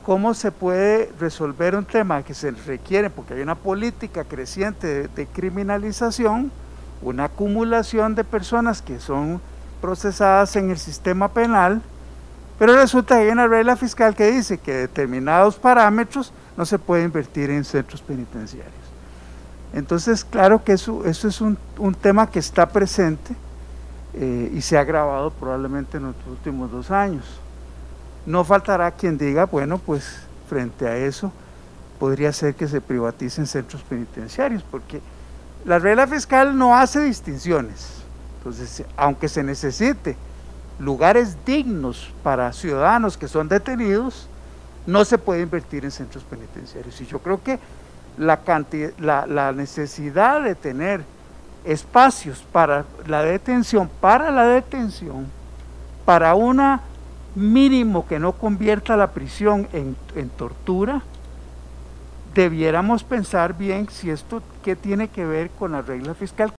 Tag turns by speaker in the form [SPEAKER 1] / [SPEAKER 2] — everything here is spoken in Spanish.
[SPEAKER 1] cómo se puede resolver un tema que se requiere, porque hay una política creciente de criminalización, una acumulación de personas que son procesadas en el sistema penal, pero resulta que hay una regla fiscal que dice que determinados parámetros no se puede invertir en centros penitenciarios. Entonces, claro que eso es un tema que está presente y se ha agravado probablemente en los últimos 2 años. No faltará quien diga, bueno, pues frente a eso podría ser que se privaticen centros penitenciarios, porque la regla fiscal no hace distinciones. Entonces, aunque se necesite lugares dignos para ciudadanos que son detenidos, no se puede invertir en centros penitenciarios. Y yo creo que la necesidad de tener espacios para la detención, para una mínimo que no convierta la prisión en tortura, debiéramos pensar bien si esto qué tiene que ver con la regla fiscal.